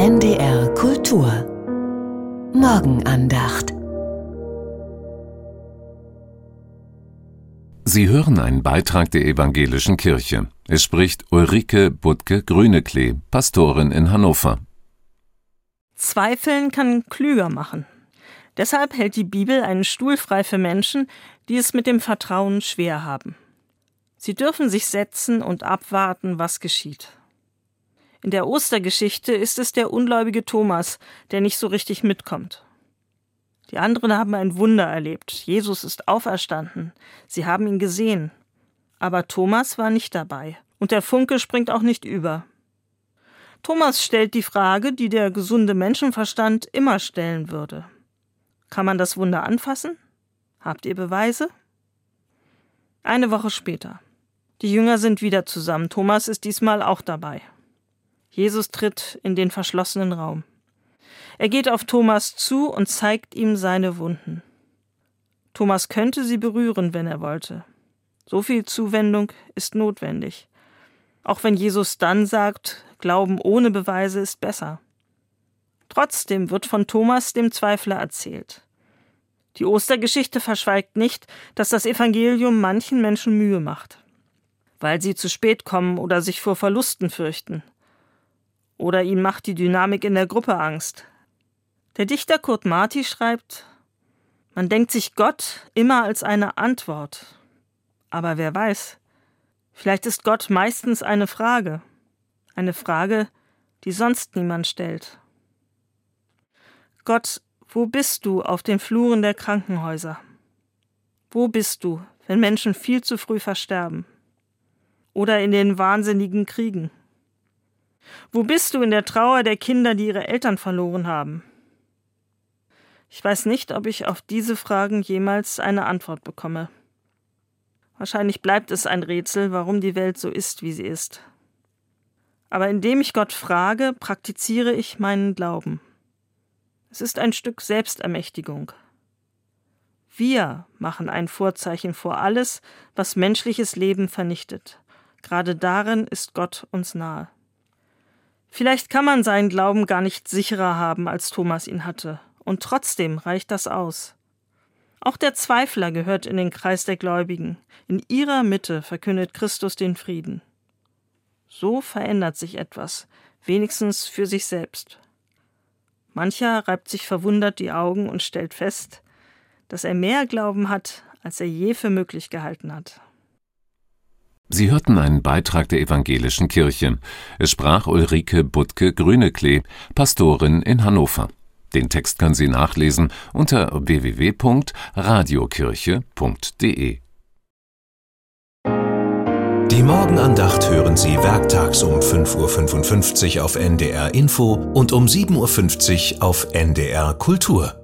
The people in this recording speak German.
NDR Kultur Morgenandacht. Sie hören einen Beitrag der Evangelischen Kirche. Es spricht Ulrike Butke-Grüneklee, Pastorin in Hannover. Zweifeln kann klüger machen. Deshalb hält die Bibel einen Stuhl frei für Menschen, die es mit dem Vertrauen schwer haben. Sie dürfen sich setzen und abwarten, was geschieht. In der Ostergeschichte ist es der ungläubige Thomas, der nicht so richtig mitkommt. Die anderen haben ein Wunder erlebt. Jesus ist auferstanden. Sie haben ihn gesehen. Aber Thomas war nicht dabei. Und der Funke springt auch nicht über. Thomas stellt die Frage, die der gesunde Menschenverstand immer stellen würde. Kann man das Wunder anfassen? Habt ihr Beweise? Eine Woche später. Die Jünger sind wieder zusammen. Thomas ist diesmal auch dabei. Jesus tritt in den verschlossenen Raum. Er geht auf Thomas zu und zeigt ihm seine Wunden. Thomas könnte sie berühren, wenn er wollte. So viel Zuwendung ist notwendig. Auch wenn Jesus dann sagt, Glauben ohne Beweise ist besser. Trotzdem wird von Thomas dem Zweifler erzählt. Die Ostergeschichte verschweigt nicht, dass das Evangelium manchen Menschen Mühe macht, weil sie zu spät kommen oder sich vor Verlusten fürchten. Oder ihnen macht die Dynamik in der Gruppe Angst. Der Dichter Kurt Marti schreibt, man denkt sich Gott immer als eine Antwort. Aber wer weiß, vielleicht ist Gott meistens eine Frage, die sonst niemand stellt. Gott, wo bist du auf den Fluren der Krankenhäuser? Wo bist du, wenn Menschen viel zu früh versterben? Oder in den wahnsinnigen Kriegen? Wo bist du in der Trauer der Kinder, die ihre Eltern verloren haben? Ich weiß nicht, ob ich auf diese Fragen jemals eine Antwort bekomme. Wahrscheinlich bleibt es ein Rätsel, warum die Welt so ist, wie sie ist. Aber indem ich Gott frage, praktiziere ich meinen Glauben. Es ist ein Stück Selbstermächtigung. Wir machen ein Vorzeichen vor alles, was menschliches Leben vernichtet. Gerade darin ist Gott uns nahe. Vielleicht kann man seinen Glauben gar nicht sicherer haben, als Thomas ihn hatte. Und trotzdem reicht das aus. Auch der Zweifler gehört in den Kreis der Gläubigen. In ihrer Mitte verkündet Christus den Frieden. So verändert sich etwas, wenigstens für sich selbst. Mancher reibt sich verwundert die Augen und stellt fest, dass er mehr Glauben hat, als er je für möglich gehalten hat. Sie hörten einen Beitrag der Evangelischen Kirche. Es sprach Ulrike Butke-Grüneklee, Pastorin in Hannover. Den Text können Sie nachlesen unter www.radiokirche.de. Die Morgenandacht hören Sie werktags um 5:55 Uhr auf NDR Info und um 7:50 Uhr auf NDR Kultur.